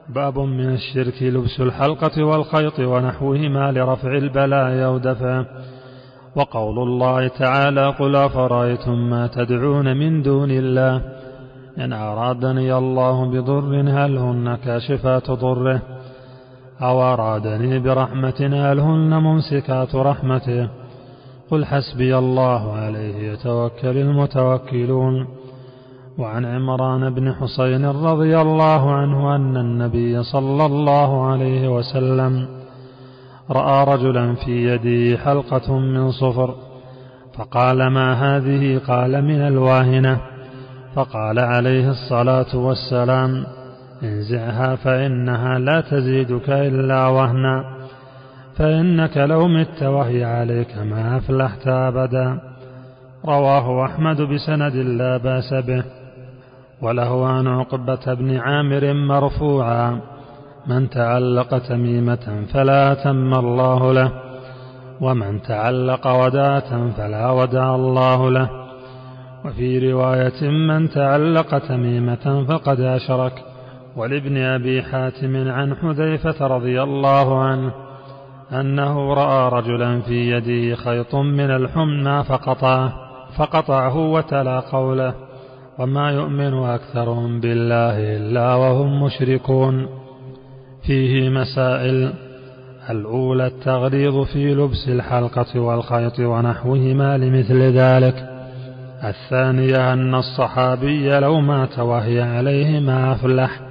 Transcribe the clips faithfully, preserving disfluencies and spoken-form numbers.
باب من الشرك لبس الحلقة والخيط ونحوهما لرفع البلاء أو دفعه. وقول الله تعالى قل أفرأيتم ما تدعون من دون الله إن أرادني الله بضر هل هن كاشفات ضره أو أرادني برحمة هل هن ممسكات رحمته قل حسبي الله عليه يتوكل المتوكلون. وعن عمران بن حسين رضي الله عنه أن النبي صلى الله عليه وسلم رأى رجلا في يده حلقة من صفر فقال ما هذه؟ قال من الواهنة. فقال عليه الصلاة والسلام انزعها فإنها لا تزيدك إلا وهنا فإنك لو مت وهي عليك ما أفلحت أبدا. رواه أحمد بسند لا بأس به. وله عن عقبة بن عامر مرفوعا من تعلق تميمة فلا أتم الله له ومن تعلق وداعة فلا ودع الله له. وفي رواية من تعلق تميمة فقد أشرك. ولابن أبي حاتم عن حذيفة رضي الله عنه أنه رأى رجلا في يده خيط من الحمى فقطعه, فقطعه وتلا قوله وما يؤمن أكثرهم بالله إلا وهم مشركون. فيه مسائل: الأولى التغليظ في لبس الحلقة والخيط ونحوهما لمثل ذلك. الثانية أن الصحابي لو مات وهي عليه ما أفلح.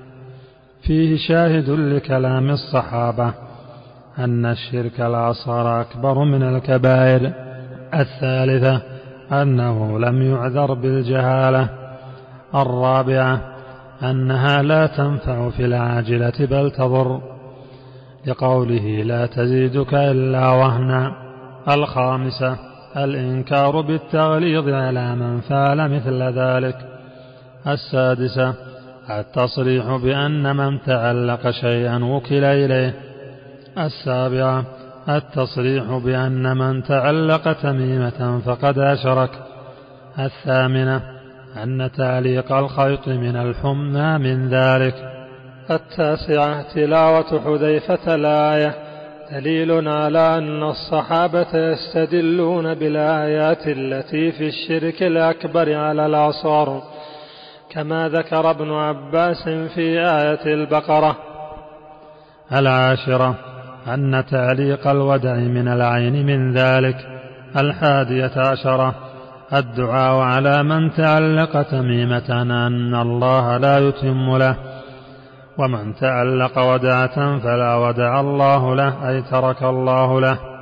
فيه شاهد لكلام الصحابة أن الشرك الأصغر أكبر من الكبائر. الثالثة أنه لم يعذر بالجهالة. الرابعة أنها لا تنفع في العاجلة بل تضر لقوله لا تزيدك إلا وهنا. الخامسة الإنكار بالتغليظ على من فعل مثل ذلك. السادسة التصريح بأن من تعلق شيئا وكل إليه. السابعة التصريح بأن من تعلق تميمة فقد أشرك. الثامنة أن تعليق الخيط من الحمى من ذلك. التاسعة تلاوة حذيفة الآية دليل على أن الصحابة يستدلون بالآيات التي في الشرك الأكبر على الأعصار كما ذكر ابن عباس في آية البقرة. العاشرة أن تعليق الودع من العين من ذلك. الحادية عشرة الدعاء على من تعلق تميمة أن الله لا يتم له ومن تعلق ودعة فلا ودع الله له أي ترك الله له.